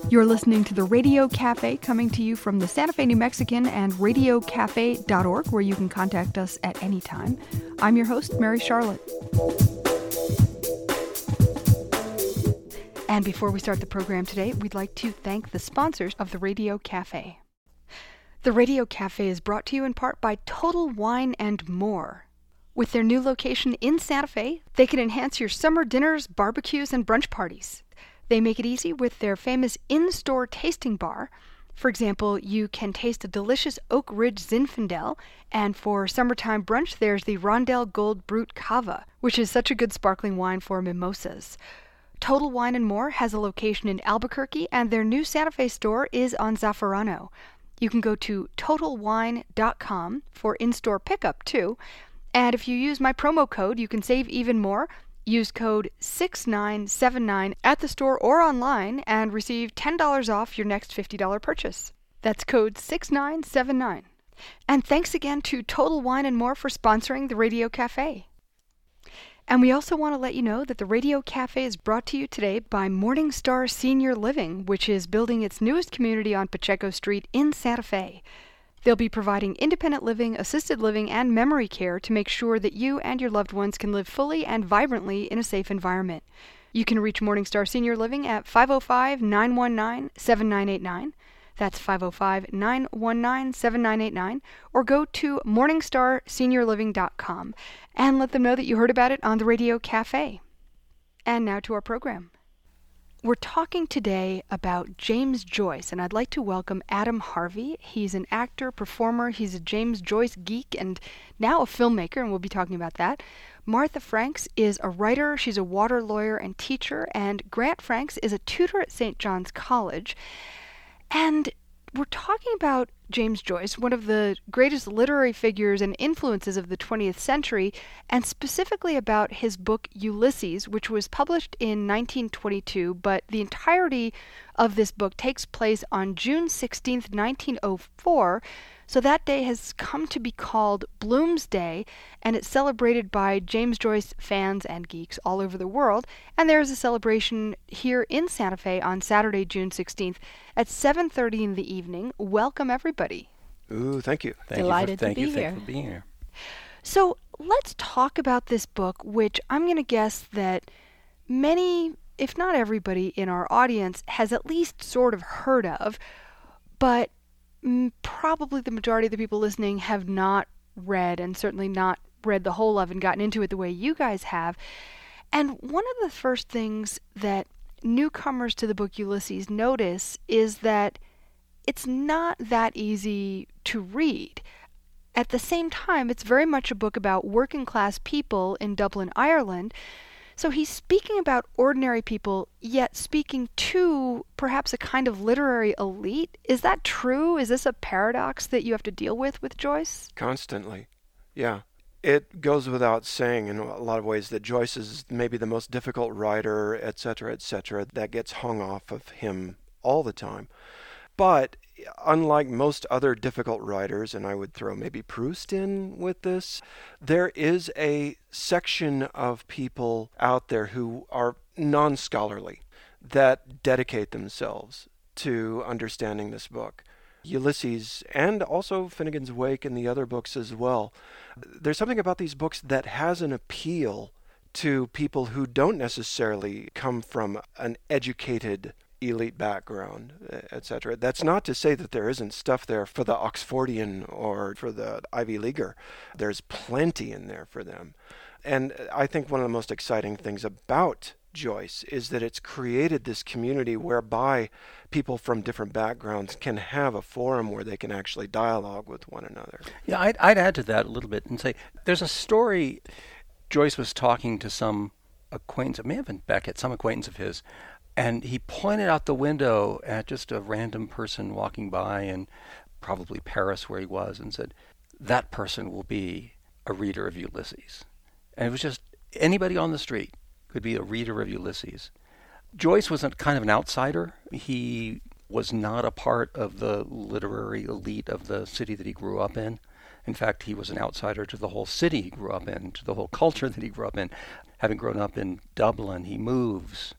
You're listening to the Radio Cafe, coming to you from the Santa Fe New Mexican and radiocafe.org, where you can contact us at any time. I'm your host, Mary Charlotte. And before we start the program today, we'd like to thank the sponsors of the Radio Cafe. The Radio Cafe is brought to you in part by Total Wine & More. With their new location in Santa Fe, they can enhance your summer dinners, barbecues, and brunch parties. They make it easy with their famous in-store tasting bar. For example, you can taste a delicious Oak Ridge Zinfandel, and for summertime brunch, there's the Rondell Gold Brut Cava, which is such a good sparkling wine for mimosas. Total Wine & More has a location in Albuquerque, and their new Santa Fe store is on Zaffarano. You can go to TotalWine.com for in-store pickup, too. And if you use my promo code, you can save even more. Use code 6979 at the store or online and receive $10 off your next $50 purchase. That's code 6979. And thanks again to Total Wine & More for sponsoring the Radio Cafe. And we also want to let you know that the Radio Cafe is brought to you today by Morningstar Senior Living, which is building its newest community on Pacheco Street in Santa Fe. They'll be providing independent living, assisted living, and memory care to make sure that you and your loved ones can live fully and vibrantly in a safe environment. You can reach Morningstar Senior Living at 505-919-7989. That's 505-919-7989. Or go to morningstarseniorliving.com and let them know that you heard about it on the Radio Cafe. And now to our program. We're talking today about James Joyce, and I'd like to welcome Adam Harvey. He's an actor, performer, he's a James Joyce geek, and now a filmmaker, and we'll be talking about that. Martha Franks is a writer, she's a water lawyer and teacher, and Grant Franks is a tutor at St. John's College. And we're talking about James Joyce, one of the greatest literary figures and influences of the 20th century, and specifically about his book Ulysses, which was published in 1922, but the entirety of this book takes place on June 16th, 1904, so that day has come to be called Bloomsday, and it's celebrated by James Joyce fans and geeks all over the world, and there is a celebration here in Santa Fe on Saturday, June 16th at 7:30 in the evening. Welcome, everybody. Ooh, thank you. Delighted to be here. Thank you for being here. So let's talk about this book, which I'm going to guess that many, if not everybody in our audience, has at least sort of heard of, but probably the majority of the people listening have not read, and certainly not read the whole of and gotten into it the way you guys have. And one of the first things that newcomers to the book Ulysses notice is that it's not that easy to read. At the same time, it's very much a book about working class people in Dublin, Ireland. So he's speaking about ordinary people, yet speaking to perhaps a kind of literary elite. Is that true? Is this a paradox that you have to deal with Joyce? Constantly, yeah. It goes without saying in a lot of ways that Joyce is maybe the most difficult writer, etc., that gets hung off of him all the time. But unlike most other difficult writers, and I would throw maybe Proust in with this, there is a section of people out there who are non-scholarly that dedicate themselves to understanding this book. Ulysses, and also Finnegan's Wake and the other books as well. There's something about these books that has an appeal to people who don't necessarily come from an educated elite background, etc. That's not to say that there isn't stuff there for the Oxfordian or for the Ivy Leaguer. There's plenty in there for them. And I think one of the most exciting things about Joyce is that it's created this community whereby people from different backgrounds can have a forum where they can actually dialogue with one another. Yeah, I'd add to that a little bit and say there's a story. Joyce was talking to some acquaintance, it may have been Beckett, some acquaintance of his, and he pointed out the window at just a random person walking by in probably Paris where he was and said, that person will be a reader of Ulysses. And it was just anybody on the street could be a reader of Ulysses. Joyce was a kind of an outsider. He was not a part of the literary elite of the city that he grew up in. In fact, he was an outsider to the whole city he grew up in, to the whole culture that he grew up in. Having grown up in Dublin, he moves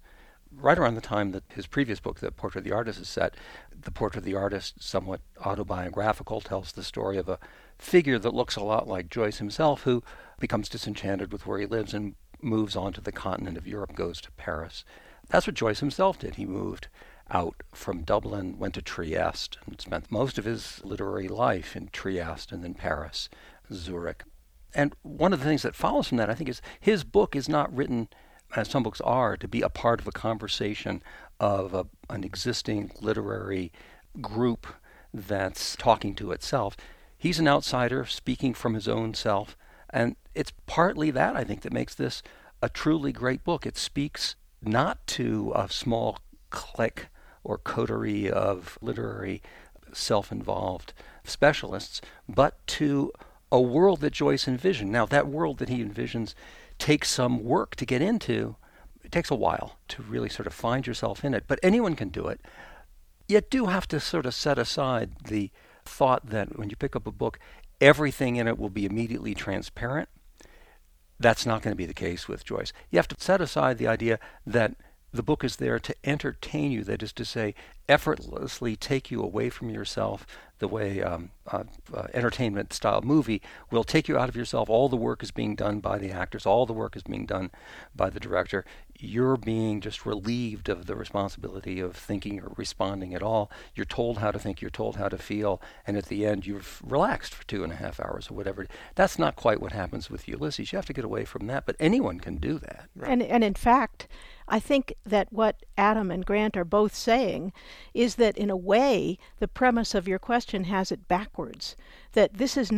right around the time that his previous book, The Portrait of the Artist, is set. The Portrait of the Artist, somewhat autobiographical, tells the story of a figure that looks a lot like Joyce himself, who becomes disenchanted with where he lives and moves on to the continent of Europe, goes to Paris. That's what Joyce himself did. He moved out from Dublin, went to Trieste, and spent most of his literary life in Trieste and then Paris, Zurich. And one of the things that follows from that, I think, is his book is not written, as some books are, to be a part of a conversation of an existing literary group that's talking to itself. He's an outsider speaking from his own self, and it's partly that, I think, that makes this a truly great book. It speaks not to a small clique or coterie of literary self-involved specialists, but to a world that Joyce envisioned. Now, that world that he envisions takes some work to get into. It takes a while to really sort of find yourself in it, but anyone can do it. You do have to sort of set aside the thought that when you pick up a book, everything in it will be immediately transparent. That's not going to be the case with Joyce. You have to set aside the idea that the book is there to entertain you, that is to say, effortlessly take you away from yourself the way entertainment-style movie will take you out of yourself. All the work is being done by the actors. All the work is being done by the director. You're being just relieved of the responsibility of thinking or responding at all. You're told how to think. You're told how to feel. And at the end, you've relaxed for 2.5 hours or whatever. That's not quite what happens with Ulysses. You have to get away from that. But anyone can do that. Right. And in fact, I think that what Adam and Grant are both saying is that, in a way, the premise of your question has it backwards. That this is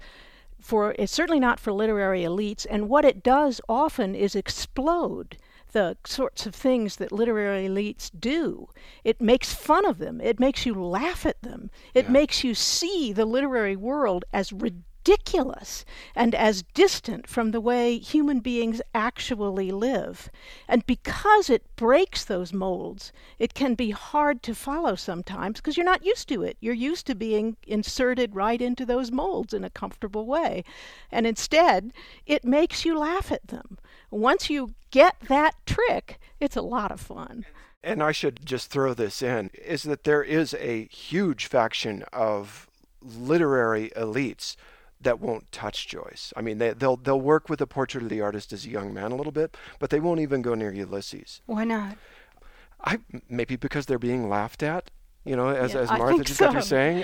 it's certainly not for literary elites, and what it does often is explode the sorts of things that literary elites do. It makes fun of them. It makes you laugh at them. It makes you see the literary world as ridiculous and as distant from the way human beings actually live. And because it breaks those molds, it can be hard to follow sometimes because you're not used to it. You're used to being inserted right into those molds in a comfortable way. And instead, it makes you laugh at them. Once you get that trick, it's a lot of fun. And I should just throw this in, is that there is a huge faction of literary elites that won't touch Joyce. I mean, they'll work with The Portrait of the Artist as a young man a little bit, but they won't even go near Ulysses. Why not? Maybe because they're being laughed at, as I Martha think just so. got through saying.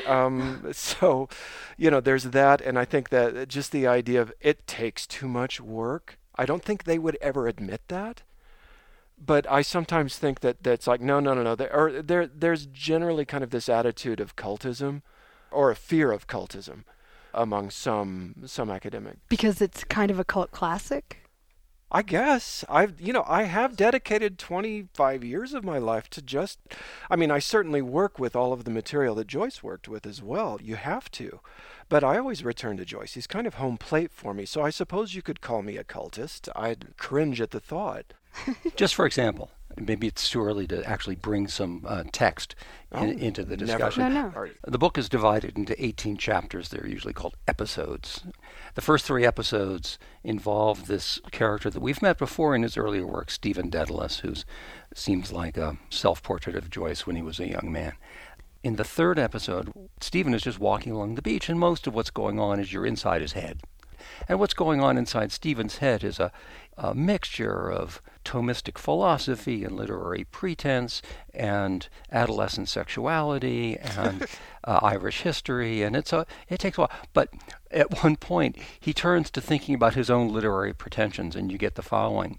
So, there's that, and I think that just the idea of it takes too much work. I don't think they would ever admit that, but I sometimes think that's like, no. There's generally kind of this attitude of cultism, or a fear of cultism, among some academic. Because it's kind of a cult classic? I guess. I have dedicated 25 years of my life to I certainly work with all of the material that Joyce worked with as well. You have to. But I always return to Joyce. He's kind of home plate for me. So I suppose you could call me a cultist. I'd cringe at the thought. Just for example, maybe it's too early to actually bring some text into the discussion. No. The book is divided into 18 chapters. They're usually called episodes. The first 3 episodes involve this character that we've met before in his earlier work, Stephen Dedalus, who seems like a self-portrait of Joyce when he was a young man. In the 3rd episode, Stephen is just walking along the beach, and most of what's going on is you're inside his head. And what's going on inside Stephen's head is a mixture of Thomistic philosophy and literary pretense and adolescent sexuality and Irish history, and it takes a while. But at one point, he turns to thinking about his own literary pretensions, and you get the following.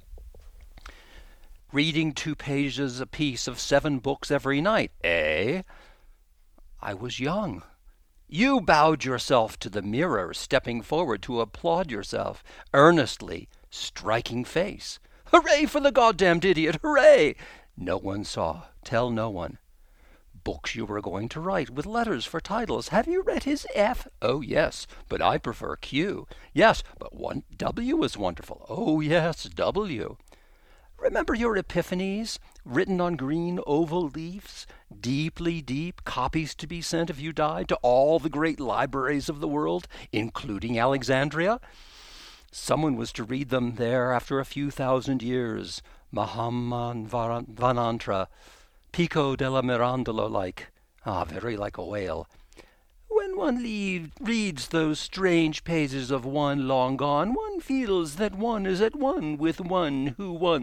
Reading 2 pages apiece of 7 books every night, eh? I was young. You bowed yourself to the mirror, stepping forward to applaud yourself, earnestly, striking face. Hooray for the goddamned idiot, hooray! No one saw. Tell no one. Books you were going to write, with letters for titles. Have you read his F? Oh, yes, but I prefer Q. Yes, but W is wonderful. Oh, yes, W. Remember your epiphanies, written on green oval leaves, deeply deep, copies to be sent if you died to all the great libraries of the world, including Alexandria? Someone was to read them there after a few thousand years. Mahamman Vanantra, Pico della Mirandola like, very like a whale. When one reads those strange pages of one long gone, one feels that one is at one with one who once... ...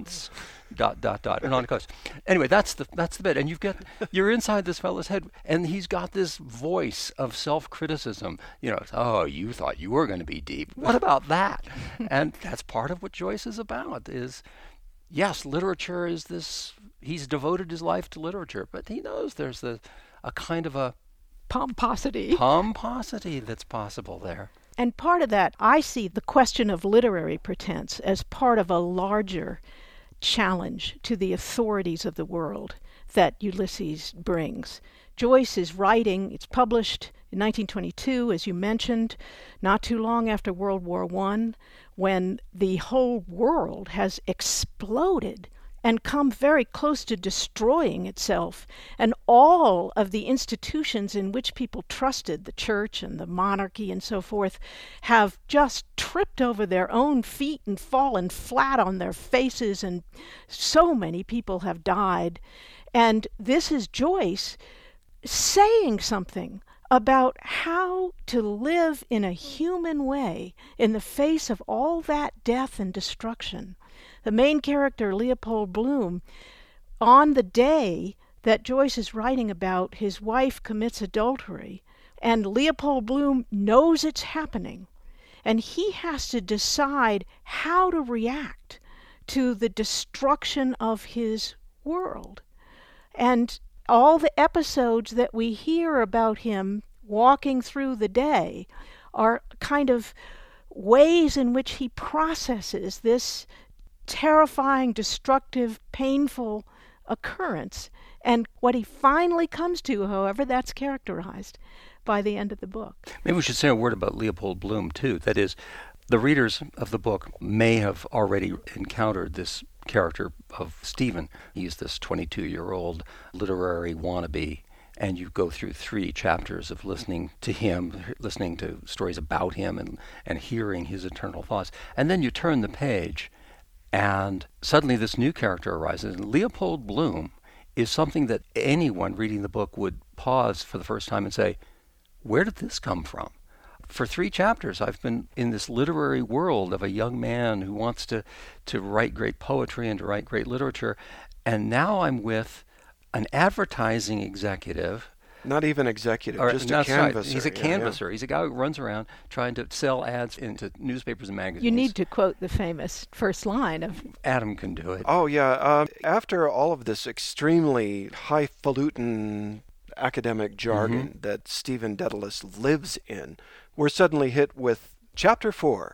and on it goes. Anyway, that's the bit, and you're inside this fellow's head, and he's got this voice of self-criticism. Oh, you thought you were going to be deep. What about that? And that's part of what Joyce is about. Yes, literature is this. He's devoted his life to literature, but he knows there's a kind of a pomposity that's possible there. And part of that, I see the question of literary pretense as part of a larger challenge to the authorities of the world that Ulysses brings. Joyce is writing, it's published in 1922, as you mentioned, not too long after World War I, when the whole world has exploded and come very close to destroying itself. And all of the institutions in which people trusted, the church and the monarchy and so forth, have just tripped over their own feet and fallen flat on their faces, and so many people have died. And this is Joyce saying something about how to live in a human way in the face of all that death and destruction. The main character, Leopold Bloom, on the day that Joyce is writing about, his wife commits adultery, and Leopold Bloom knows it's happening, and he has to decide how to react to the destruction of his world. And all the episodes that we hear about him walking through the day are kind of ways in which he processes this terrifying, destructive, painful occurrence. And what he finally comes to, however, that's characterized by the end of the book. Maybe we should say a word about Leopold Bloom, too. That is, the readers of the book may have already encountered this character of Stephen. He's this 22-year-old literary wannabe, and you go through 3 chapters of listening to him, listening to stories about him, and hearing his internal thoughts. And then you turn the page, and suddenly this new character arises. And Leopold Bloom is something that anyone reading the book would pause for the first time and say, where did this come from? For 3 chapters, I've been in this literary world of a young man who wants to write great poetry and to write great literature, and now I'm with an advertising executive. Not even executive, just a canvasser. Right. He's a canvasser. Yeah. He's a guy who runs around trying to sell ads into newspapers and magazines. You need to quote the famous first line of... Adam can do it. Oh, yeah. After all of this extremely highfalutin academic jargon that Stephen Dedalus lives in, we're suddenly hit with Chapter 4.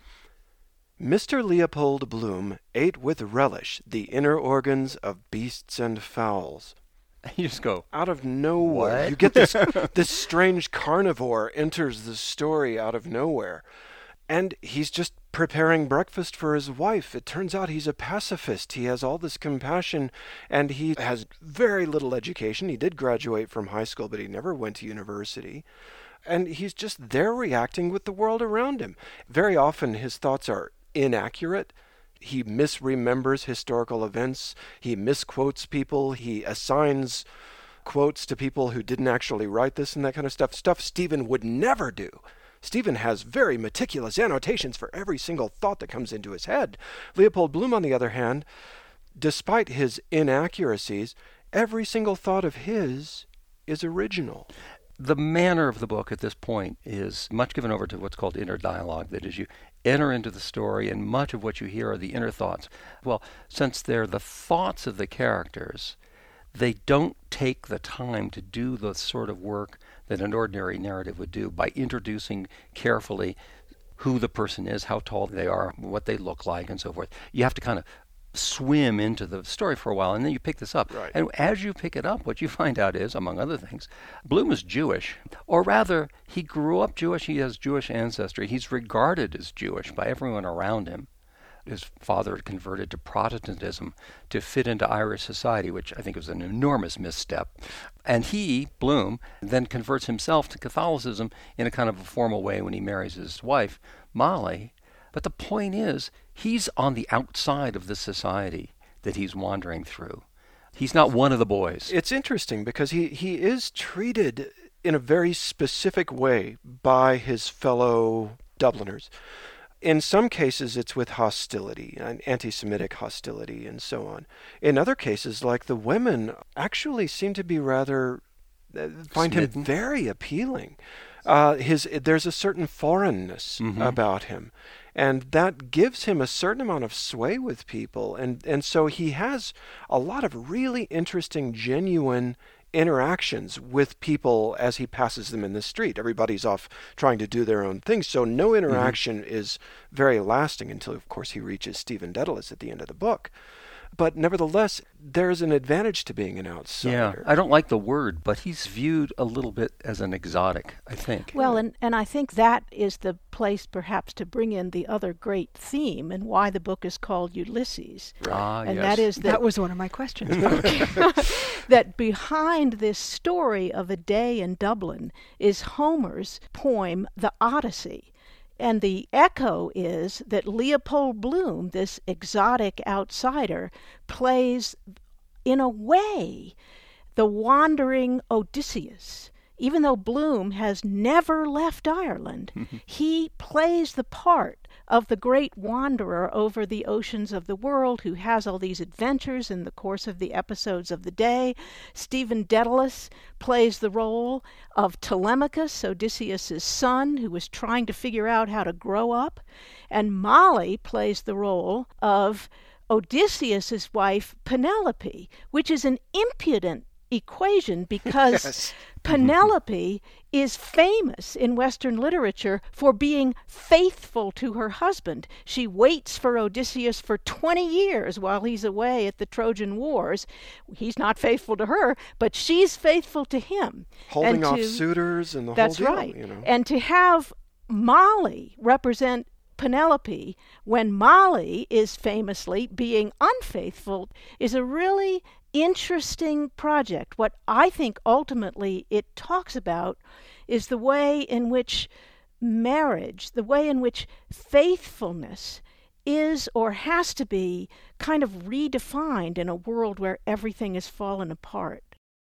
Mr. Leopold Bloom ate with relish the inner organs of beasts and fowls. You just go, out of nowhere. What? You get this strange carnivore enters the story out of nowhere. And he's just preparing breakfast for his wife. It turns out he's a pacifist. He has all this compassion, and he has very little education. He did graduate from high school, but he never went to university. And he's just there reacting with the world around him. Very often his thoughts are inaccurate. He misremembers historical events. He misquotes people. He assigns quotes to people who didn't actually write this and that kind of stuff. Stuff Stephen would never do. Stephen has very meticulous annotations for every single thought that comes into his head. Leopold Bloom, on the other hand, despite his inaccuracies, every single thought of his is original. The manner of the book at this point is much given over to what's called inner dialogue. That is, you enter into the story, and much of what you hear are the inner thoughts. Well, since they're the thoughts of the characters, they don't take the time to do the sort of work that an ordinary narrative would do by introducing carefully who the person is, how tall they are, what they look like, and so forth. You have to kind of swim into the story for a while, and then you pick this up. Right. And as you pick it up, what you find out is, among other things, Bloom is Jewish, or rather, he grew up Jewish. He has Jewish ancestry. He's regarded as Jewish by everyone around him. His father had converted to Protestantism to fit into Irish society, which I think was an enormous misstep. And he, Bloom, then converts himself to Catholicism in a kind of a formal way when he marries his wife, Molly. But the point is, he's on the outside of this society. that he's wandering through. He's not one of the boys. It's interesting because he is treated in a very specific way by his fellow Dubliners. In some cases, it's with hostility, anti-Semitic hostility, and so on. In other cases, like the women actually seem to be rather find him very appealing. There's a certain foreignness about him, and that gives him a certain amount of sway with people, and so he has a lot of really interesting, genuine interactions with people as he passes them in the street. Everybody's off trying to do their own things, so no interaction is very lasting until, of course, he reaches Stephen Dedalus at the end of the book. But nevertheless, there's an advantage to being an outsider. Yeah, I don't like the word, but he's viewed a little bit as an exotic, I think. Well, and I think that is the place perhaps to bring in the other great theme and why the book is called Ulysses. Right. And Yes. that is That was one of my questions. that behind this story of a day in Dublin is Homer's poem, The Odyssey. And the echo is that Leopold Bloom, this exotic outsider, plays, in a way, the wandering Odysseus. Even though Bloom has never left Ireland, he plays the part of the great wanderer over the oceans of the world who has all these adventures in the course of the episodes of the day. Stephen Dedalus plays the role of Telemachus, Odysseus' son, who was trying to figure out how to grow up. And Molly plays the role of Odysseus' wife, Penelope, which is an impudent equation because Penelope is famous in Western literature for being faithful to her husband. She waits for Odysseus for 20 years while he's away at the Trojan Wars. He's not faithful to her, but she's faithful to him. Holding off suitors and the That's whole deal. right. You know. And to have Molly represent Penelope when Molly is famously being unfaithful is a really interesting project. What I think ultimately it talks about is the way in which marriage, the way in which faithfulness is or has to be kind of redefined in a world where everything has fallen apart.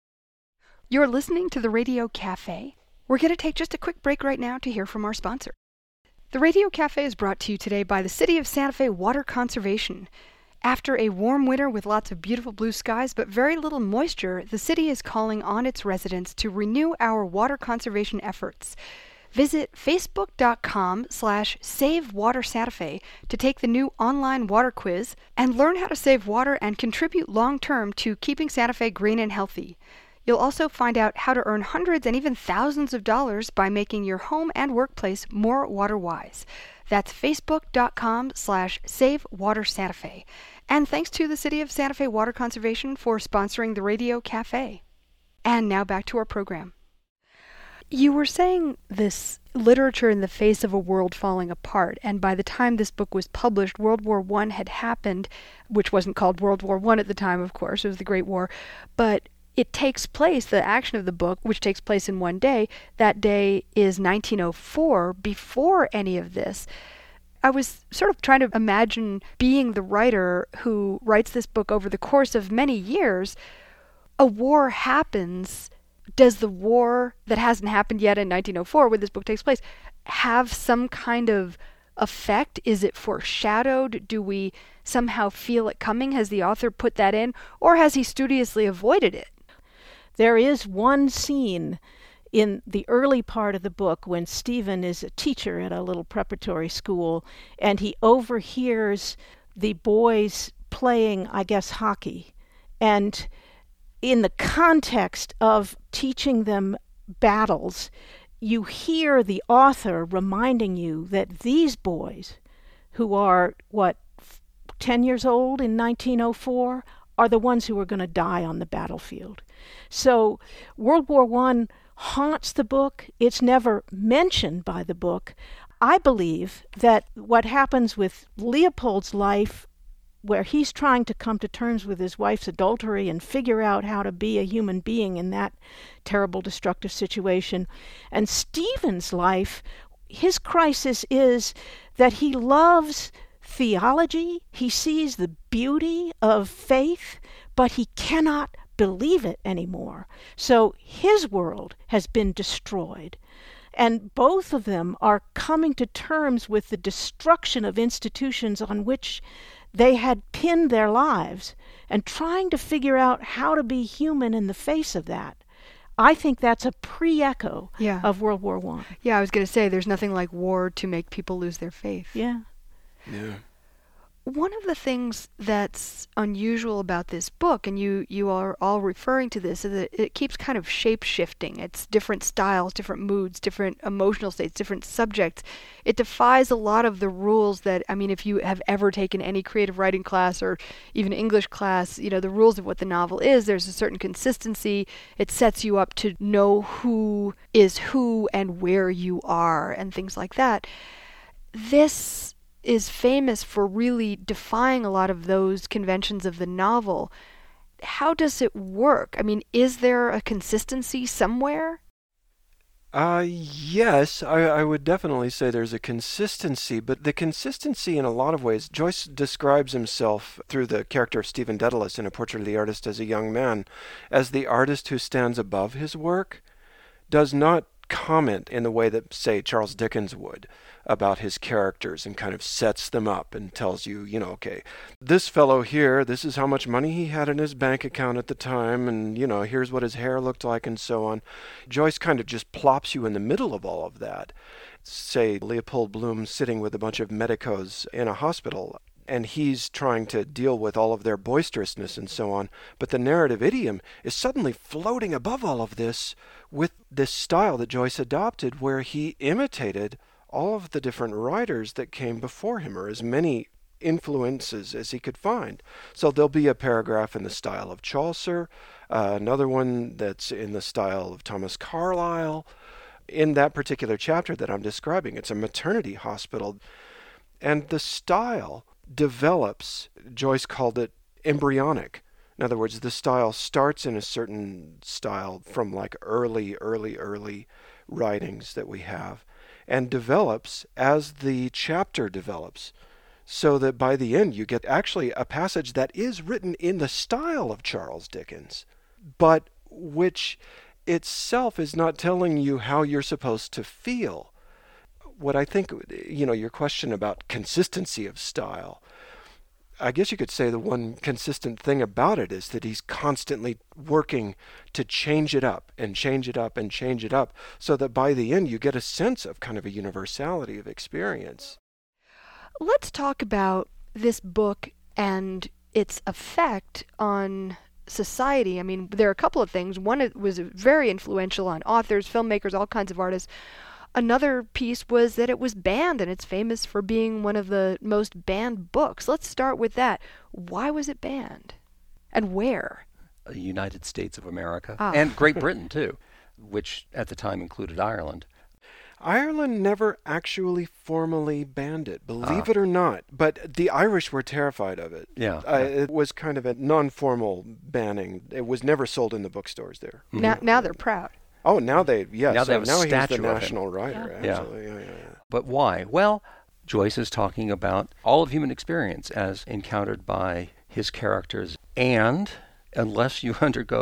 You're listening to the Radio Cafe. We're going to take just a quick break right now to hear from our sponsor. The Radio Cafe is brought to you today by the City of Santa Fe Water Conservation. After a warm winter with lots of beautiful blue skies but very little moisture, the city is calling on its residents to renew our water conservation efforts. Visit facebook.com/SaveWaterSantaFe to take the new online water quiz and learn how to save water and contribute long-term to keeping Santa Fe green and healthy. You'll also find out how to earn hundreds and even thousands of dollars by making your home and workplace more water-wise. That's facebook.com/SaveWaterSantaFe. And thanks to the City of Santa Fe Water Conservation for sponsoring the Radio Cafe. And now back to our program. You were saying this literature in the face of a world falling apart, and by the time this book was published, World War I had happened, which wasn't called World War I at the time, of course, it was the Great War, but it takes place, the action of the book, which takes place in one day, that day is 1904, before any of this. I was sort of trying to imagine being the writer who writes this book over the course of many years. A war happens. Does the war that hasn't happened yet in 1904, when this book takes place, have some kind of effect? Is it foreshadowed? Do we somehow feel it coming? Has the author put that in? Or has he studiously avoided it? There is one scene in the early part of the book when Stephen is a teacher at a little preparatory school and he overhears the boys playing, I guess, hockey. And in the context of teaching them battles, you hear the author reminding you that these boys, who are, 10 years old in 1904, are the ones who are going to die on the battlefield. So World War I haunts the book. It's never mentioned by the book. I believe that what happens with Leopold's life, where he's trying to come to terms with his wife's adultery and figure out how to be a human being in that terrible, destructive situation, and Stephen's life, his crisis is that he loves theology, he sees the beauty of faith, but he cannot believe it anymore. So his world has been destroyed. And both of them are coming to terms with the destruction of institutions on which they had pinned their lives and trying to figure out how to be human in the face of that. I think that's a pre-echo of World War I. Yeah, I was going to say, there's nothing like war to make people lose their faith. Yeah. Yeah. One of the things that's unusual about this book, and you are all referring to this, is that it keeps kind of shape-shifting. It's different styles, different moods, different emotional states, different subjects. It defies a lot of the rules that, I mean, if you have ever taken any creative writing class or even English class, you know, the rules of what the novel is, there's a certain consistency. It sets you up to know who is who and where you are and things like that. This is famous for really defying a lot of those conventions of the novel. How does it work? I mean, is there a consistency somewhere? Yes, I would definitely say there's a consistency, but the consistency in a lot of ways, Joyce describes himself through the character of Stephen Dedalus in A Portrait of the Artist as a young man, as the artist who stands above his work, does not comment in the way that, say, Charles Dickens would about his characters and kind of sets them up and tells you, you know, okay, this fellow here, this is how much money he had in his bank account at the time, and, you know, here's what his hair looked like and so on. Joyce kind of just plops you in the middle of all of that. Say, Leopold Bloom sitting with a bunch of medicos in a hospital, and he's trying to deal with all of their boisterousness and so on, but the narrative idiom is suddenly floating above all of this with this style that Joyce adopted, where he imitated all of the different writers that came before him, or as many influences as he could find. So there'll be a paragraph in the style of Chaucer, another one that's in the style of Thomas Carlyle. In that particular chapter that I'm describing, it's a maternity hospital, and the style develops, Joyce called it embryonic. In other words, the style starts in a certain style from like early writings that we have, and develops as the chapter develops, so that by the end you get actually a passage that is written in the style of Charles Dickens, but which itself is not telling you how you're supposed to feel. What I think, you know, your question about consistency of style, I guess you could say the one consistent thing about it is that he's constantly working to change it up and change it up and change it up, so that by the end you get a sense of kind of a universality of experience. Let's talk about this book and its effect on society. I mean, there are a couple of things. One, it was very influential on authors, filmmakers, all kinds of artists. Another piece was that it was banned, and it's famous for being one of the most banned books. Let's start with that. Why was it banned? And where? The United States of America. And Great Britain, too, which at the time included Ireland. Ireland never actually formally banned it, believe it or not. But the Irish were terrified of it. Yeah. It was kind of a non-formal banning. It was never sold in the bookstores there. Now they're proud. Oh, now they, yes. Now they have a now he's statue the of national him. writer. Yeah. Absolutely. Yeah. But why? Well, Joyce is talking about all of human experience as encountered by his characters, and unless you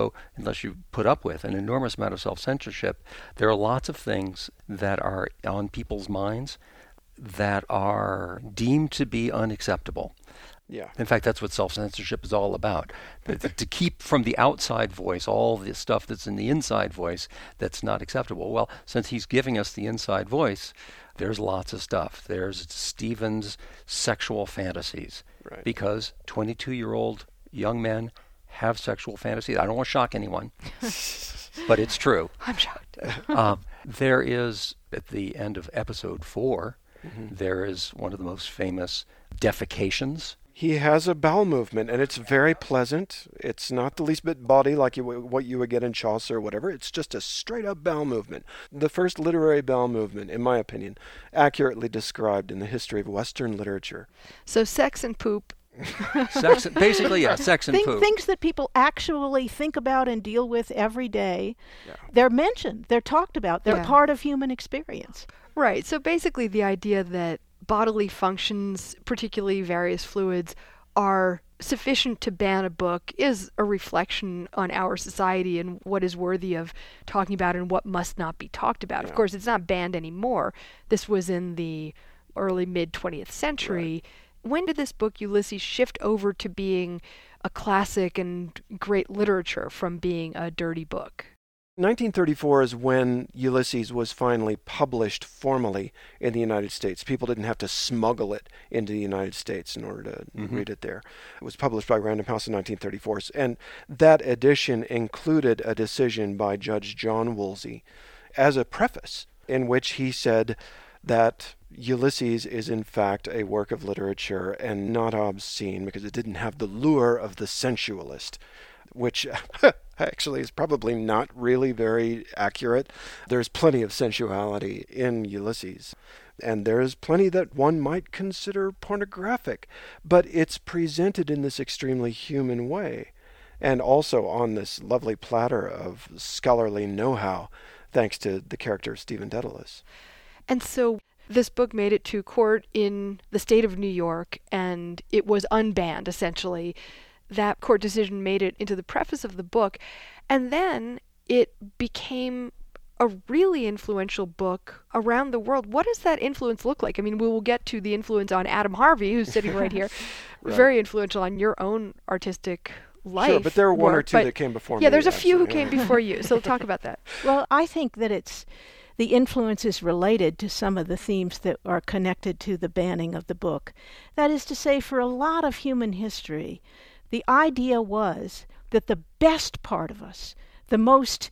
put up with an enormous amount of self-censorship, there are lots of things that are on people's minds that are deemed to be unacceptable. Yeah. In fact, that's what self-censorship is all about. To keep from the outside voice all the stuff that's in the inside voice that's not acceptable. Well, since he's giving us the inside voice, there's lots of stuff. There's Stephen's sexual fantasies. Right. Because 22-year-old young men have sexual fantasies. I don't want to shock anyone, but it's true. I'm shocked. There is, at the end of episode 4, there is one of the most famous defecations. He has a bowel movement, and it's very pleasant. It's not the least bit bawdy like what you would get in Chaucer or whatever. It's just a straight-up bowel movement. The first literary bowel movement, in my opinion, accurately described in the history of Western literature. So sex and poop. Sex and poop. Things that people actually think about and deal with every day. Yeah. They're mentioned. They're talked about. They're part of human experience. Right. So basically the idea that bodily functions, particularly various fluids, are sufficient to ban a book is a reflection on our society and what is worthy of talking about and what must not be talked about. Yeah. Of course, it's not banned anymore. This was in the early mid-20th century. Right. When did this book, Ulysses, shift over to being a classic and great literature from being a dirty book? 1934 is when Ulysses was finally published formally in the United States. People didn't have to smuggle it into the United States in order to read it there. It was published by Random House in 1934, and that edition included a decision by Judge John Woolsey as a preface in which he said that Ulysses is in fact a work of literature and not obscene because it didn't have the lure of the sensualist, which actually is probably not really very accurate. There's plenty of sensuality in Ulysses, and there's plenty that one might consider pornographic, but it's presented in this extremely human way, and also on this lovely platter of scholarly know-how, thanks to the character of Stephen Dedalus. And so this book made it to court in the state of New York, and it was unbanned, essentially. That court decision made it into the preface of the book, and then it became a really influential book around the world. What does that influence look like? I mean, we will get to the influence on Adam Harvey, who's sitting right here, Right. Very influential on your own artistic life. Sure, but there were one or work, two that came before me. Yeah, there's a few who actually, came before you, so talk about that. Well, I think that the influence is related to some of the themes that are connected to the banning of the book. That is to say, for a lot of human history, the idea was that the best part of us, the most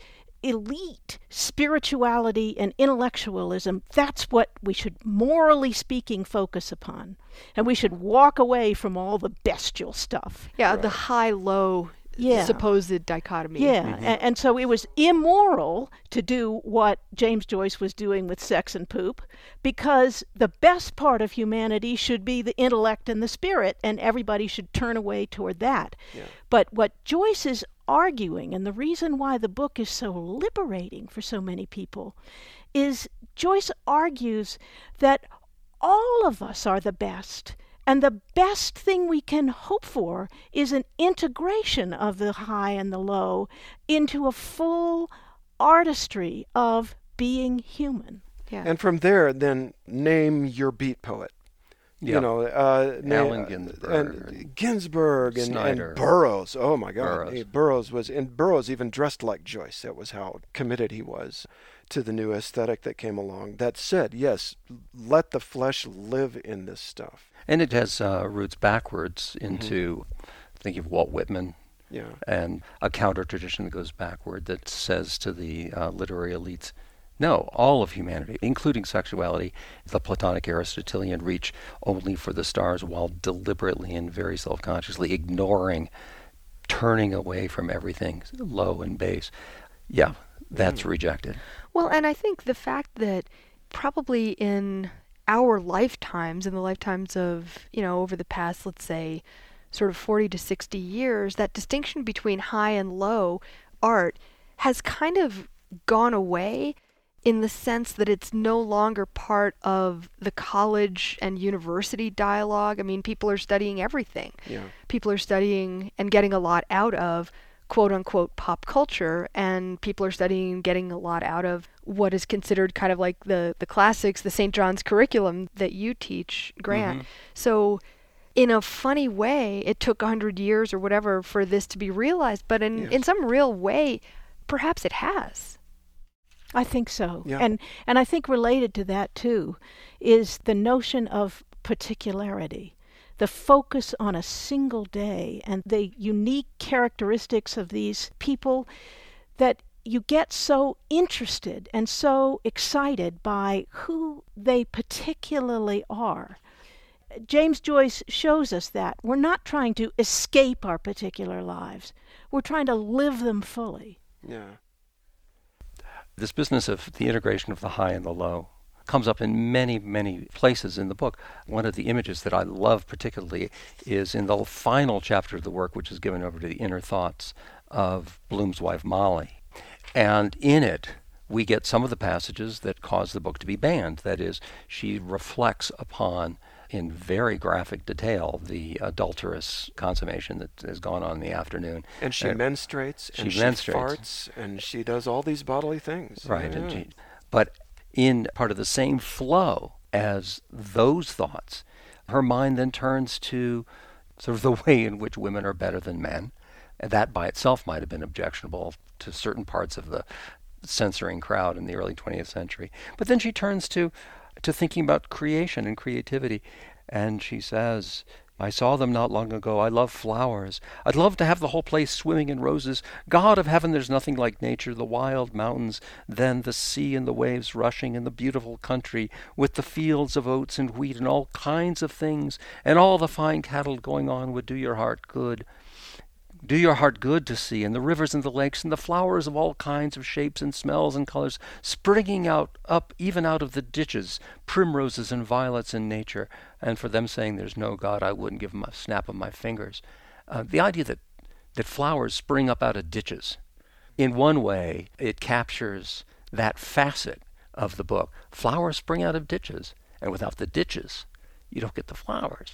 elite spirituality and intellectualism, that's what we should, morally speaking, focus upon. And we should walk away from all the bestial stuff. Yeah, Right. the high-low supposed dichotomy. Yeah, and so it was immoral to do what James Joyce was doing with Sex and Poop, because the best part of humanity should be the intellect and the spirit, and everybody should turn away toward that. Yeah. But what Joyce is arguing, and the reason why the book is so liberating for so many people, is Joyce argues that all of us are the best. And the best thing we can hope for is an integration of the high and the low into a full artistry of being human. Yeah. And from there, then name your beat poet. Yeah. You know, Allen Ginsberg, and Ginsberg and Snyder. Burroughs. Oh my God, Burroughs. Burroughs even dressed like Joyce. That was how committed he was to the new aesthetic that came along. That said, yes, let the flesh live in this stuff. And it has roots backwards into, think of Walt Whitman, Yeah. and a counter tradition that goes backward that says to the literary elites, no, all of humanity, including sexuality, the Platonic Aristotelian reach only for the stars while deliberately and very self-consciously ignoring, turning away from everything low and base. Yeah, that's rejected. Well, and I think the fact that probably in our lifetimes, in the lifetimes of, over the past, let's say, sort of 40 to 60 years, that distinction between high and low art has kind of gone away in the sense that it's no longer part of the college and university dialogue. I mean, people are studying everything. Yeah. People are studying and getting a lot out of quote-unquote pop culture, and people are studying and getting a lot out of what is considered kind of like the classics, the St. John's curriculum that you teach, Grant. So in a funny way, it took 100 years or whatever for this to be realized, but in some real way, perhaps it has. I think so. Yeah. And I think related to that, too, is the notion of particularity. The focus on a single day and the unique characteristics of these people, that you get so interested and so excited by who they particularly are. James Joyce shows us that. We're not trying to escape our particular lives. We're trying to live them fully. Yeah. This business of the integration of the high and the low comes up in many, many places in the book. One of the images that I love particularly is in the final chapter of the work, which is given over to the inner thoughts of Bloom's wife, Molly. And in it, we get some of the passages that cause the book to be banned. That is, she reflects upon, in very graphic detail, the adulterous consummation that has gone on in the afternoon. And she menstruates, and she farts, and she does all these bodily things. Right. Yeah. But in part of the same flow as those thoughts, her mind then turns to sort of the way in which women are better than men. And that by itself might have been objectionable to certain parts of the censoring crowd in the early 20th century. But then she turns to thinking about creation and creativity. And she says, I saw them not long ago. I love flowers. I'd love to have the whole place swimming in roses. God of heaven, there's nothing like nature, the wild mountains, then the sea and the waves rushing, and the beautiful country with the fields of oats and wheat and all kinds of things, and all the fine cattle going on would do your heart good. Do your heart good to see, and the rivers and the lakes and the flowers of all kinds of shapes and smells and colors springing up even out of the ditches, primroses and violets in nature. And for them saying there's no God, I wouldn't give them a snap of my fingers. The idea that flowers spring up out of ditches, in one way, it captures that facet of the book. Flowers spring out of ditches, and without the ditches, you don't get the flowers.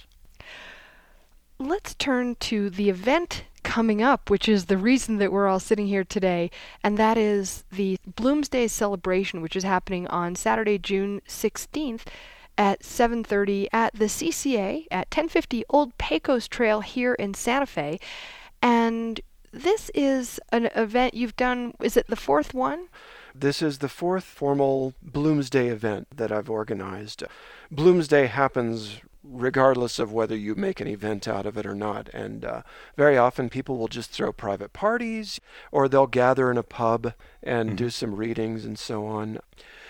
Let's turn to the event coming up, which is the reason that we're all sitting here today, and that is the Bloomsday celebration, which is happening on Saturday, June 16th at 7:30 at the CCA at 1050 Old Pecos Trail here in Santa Fe. And this is an event you've done, is it the fourth one? This is the fourth formal Bloomsday event that I've organized. Bloomsday happens regardless of whether you make an event out of it or not. And very often people will just throw private parties, or they'll gather in a pub and do some readings and so on.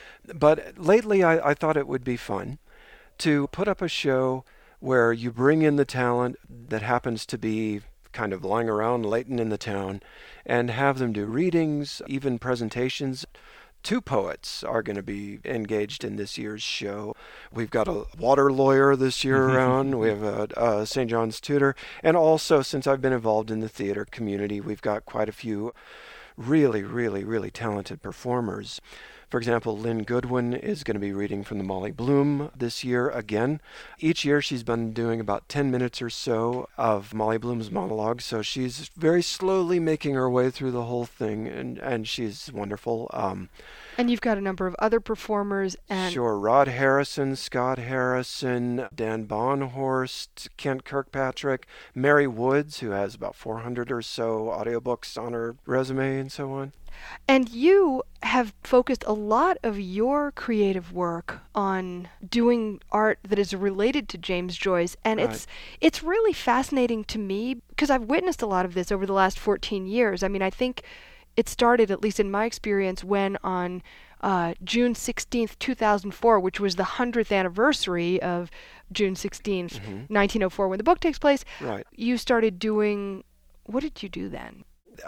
But lately I thought it would be fun to put up a show where you bring in the talent that happens to be kind of lying around latent in the town and have them do readings, even presentations. 2 poets are going to be engaged in this year's show. We've got a water lawyer this year around. We have a St. John's tutor. And also, since I've been involved in the theater community, we've got quite a few really, really, really talented performers. For example, Lynn Goodwin is going to be reading from the Molly Bloom this year again. Each year she's been doing about 10 minutes or so of Molly Bloom's monologue, so she's very slowly making her way through the whole thing, and she's wonderful. And you've got a number of other performers. And Sure, Rod Harrison, Scott Harrison, Dan Bonhorst, Kent Kirkpatrick, Mary Woods, who has about 400 or so audiobooks on her resume and so on. And you have focused a lot of your creative work on doing art that is related to James Joyce, and Right. it's really fascinating to me because I've witnessed a lot of this over the last 14 years. I mean, I think it started, at least in my experience, when on June 16th, 2004, which was the 100th anniversary of June 16th, 1904, when the book takes place, Right. you started doing, what did you do then?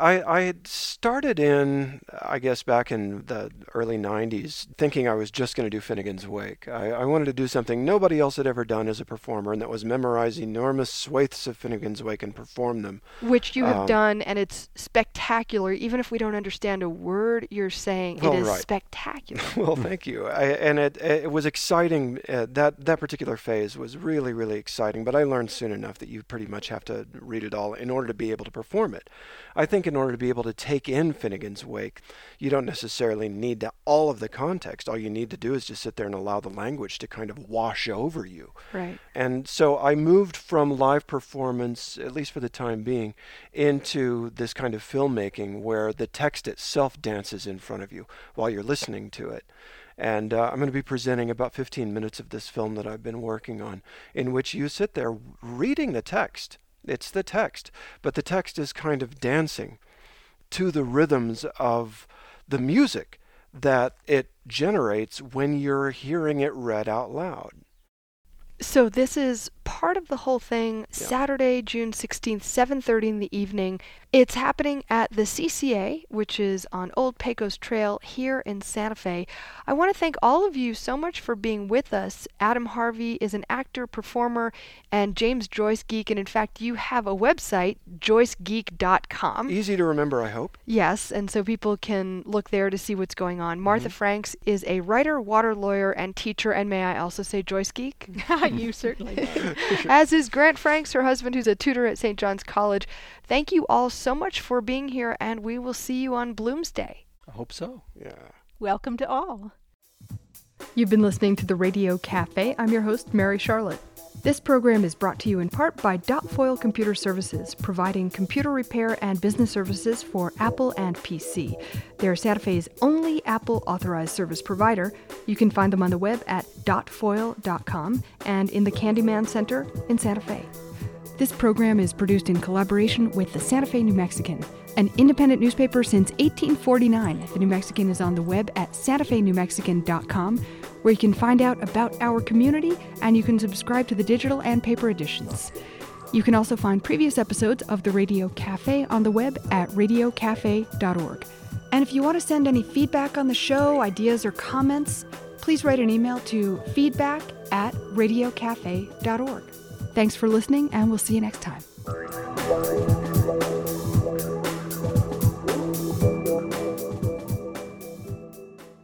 I had started in, I guess, back in the early 90s, thinking I was just going to do Finnegan's Wake. I wanted to do something nobody else had ever done as a performer, and that was memorize enormous swathes of Finnegan's Wake and perform them. Which you have done, and it's spectacular. Even if we don't understand a word you're saying, Well, it is right. spectacular. Well, thank you. It was exciting. That particular phase was really, really exciting, but I learned soon enough that you pretty much have to read it all in order to be able to perform it. I think in order to be able to take in Finnegan's Wake, you don't necessarily need all of the context. All you need to do is just sit there and allow the language to kind of wash over you. Right. And so I moved from live performance, at least for the time being, into this kind of filmmaking where the text itself dances in front of you while you're listening to it. And I'm going to be presenting about 15 minutes of this film that I've been working on, in which you sit there reading the text. It's the text, but the text is kind of dancing to the rhythms of the music that it generates when you're hearing it read out loud. So this is part of the whole thing, Saturday, June 16th, 7:30 in the evening. It's happening at the CCA, which is on Old Pecos Trail here in Santa Fe. I want to thank all of you so much for being with us. Adam Harvey is an actor, performer, and James Joyce Geek, and in fact, you have a website, joycegeek.com. Easy to remember, I hope. Yes, and so people can look there to see what's going on. Martha Franks is a writer, water lawyer, and teacher, and may I also say Joyce Geek? You certainly may. As is Grant Franks, her husband, who's a tutor at St. John's College. Thank you all so much for being here, and we will see you on Bloomsday. I hope so. Yeah. Welcome to all. You've been listening to the Radio Cafe. I'm your host, Mary Charlotte. This program is brought to you in part by Dotfoil Computer Services, providing computer repair and business services for Apple and PC. They're Santa Fe's only Apple authorized service provider. You can find them on the web at dotfoil.com and in the Candyman Center in Santa Fe. This program is produced in collaboration with the Santa Fe New Mexican, an independent newspaper since 1849. The New Mexican is on the web at santafenewmexican.com, where you can find out about our community and you can subscribe to the digital and paper editions. You can also find previous episodes of the Radio Cafe on the web at radiocafe.org. And if you want to send any feedback on the show, ideas, or comments, please write an email to feedback@radiocafe.org. Thanks for listening, and we'll see you next time.